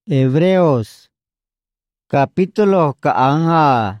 Hebreos capítulo kaanga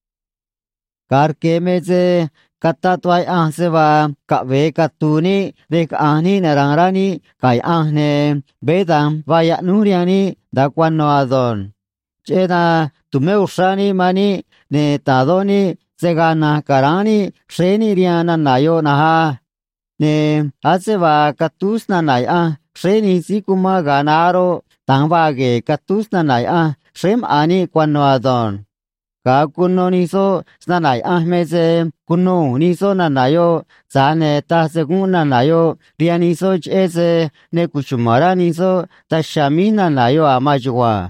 karkemeze katatwai ahseva kave katuni rekani narangrani kai ahne bedam vaya nuriani dakwano adon cheda tumeusani mani ne tadoni segana karani sheni riana nayo naha ne aseva katusna naya sheni sikuma ganaro tangvage katusna naya shem ani kwano adon ka kuno niso snanai ahmeze kuno niso nanayo zane ta seguna nayo rianiso cheze ne kuchumara niso ta shamina nayo amajwa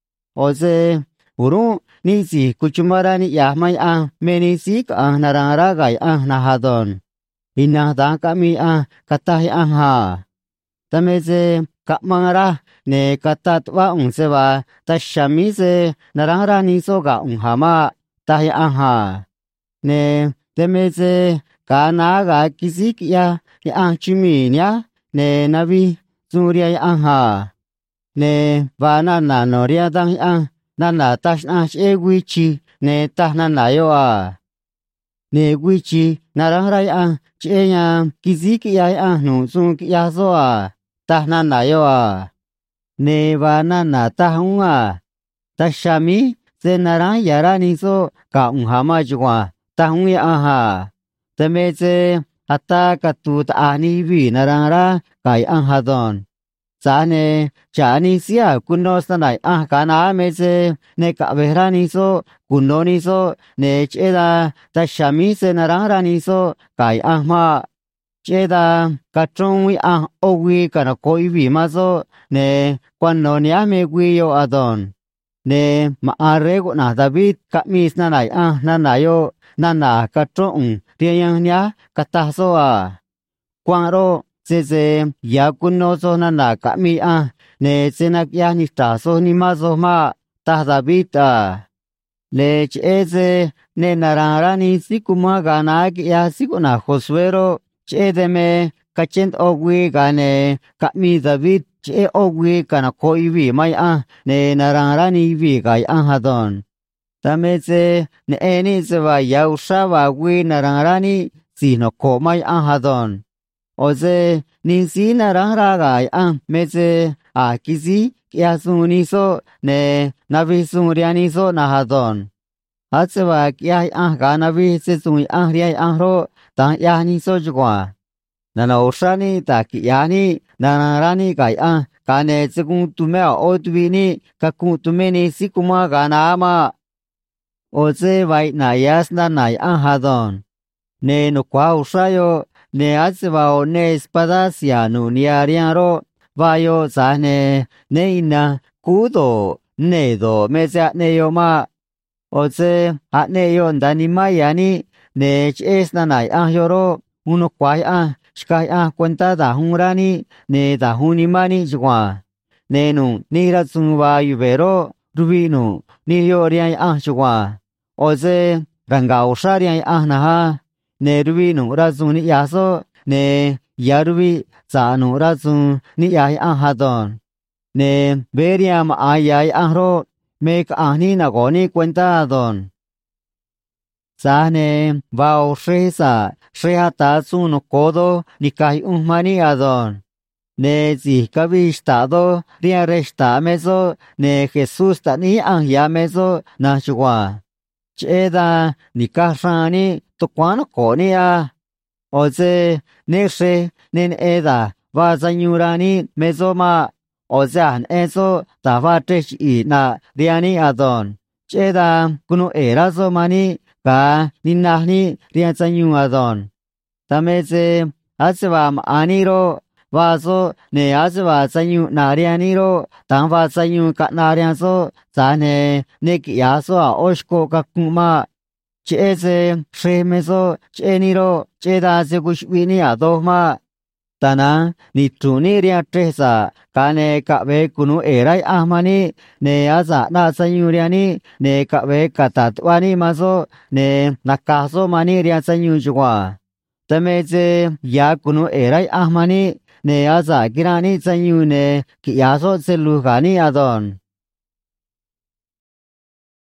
oze uru nisi kuchumara ni yahmai ah menisik ah narangara gai ah nahadon inah da kami ah katahi ah ha tameze kapmangara ne katatwa unseva tashamise narangara niso ga unhama tahi aha ne temeze kana ga kisik ya chiminya ne nabi surya aha ne vana na noria dang nana tashna ewichi ne tahna nayo a ne wichi narangara chenya kisik ya nu sung ya so a tahna nayo a ne vana na tahunga tashami se narang yara niso ka unhama jwa tahungi aha temeze ata katut ani vi narangara kai ahadon zane chani sia kuno sanai kana meze ne ka verani so kuno niso ne cheda tashami se narangara niso kai ahma cheda kachongwi owi kana koi vi maso ne kwano nia me guyo adon ne maarego na David kamis nanai nanayo nana kachong riang nia kataso a kwaro sese ya kuno so nana kami ne senak ya ni taso ni maso ma ta David a le cheze ne nararani sikuma gana ya sikuna Josuero chedeme kachent ogwi gane kami David che ogwi kana koivi mai ne nararani vi gai hadon tameze ne eni sewa yausha wa wi nararani sino ko mai hadon oze ni si narara gai meze kisi kiasuni so ne navi suriani so na hadon atsewa kia ga navi se sui riai ro ta ya ni so jwa nana oshani ta kiani nararani gai kane sekung tume otwini kakung tumeni sikuma ganama oze vai na yasna nai hadon ne no kwa ushayo ne atseva ne espada sianu niariaro vayo zane ne ina kudo ne do meza ne yoma oze ne yo ndani mayani ne chesna nai yoro uno kwa Shkai cuenta da hunrani ne da hunimani jwa ne nu ni ratsunwa yubero rubinu ni yorian jwa oze ranga usharian naha ne rubinu razuni yaso ne yarubi zanu razun ni yai hadon ne beriam ayai ro mek ni nagoni cuenta adon Zane vao shesa shehata suno kodo nikai umani adon. Ne zikavistado riaresta meso ne Jesus tani meso na shua. Cheda nikashani tukwano konia. Oze neshe nen eda vazanyurani mesoma. Ozean eso tavatesh na riani adon. Cheda kuno erazo mani ka ninahni rianzanyu adon tameze aswa aniro vaso ne aswa zanyu narianiro tangva zanyu ka narianso zane nekiaso oshko kakuma cheze shemeso cheniro cheda segushwini adoma tana nituni riatresa kane kabe kunu erai ahmani ne aza na sanyuriani ne kabe katatwani maso ne nakaso mani ria sanyujwa tameze ya kunu erai ahmani ne aza girani sanyune kiaso selugani adon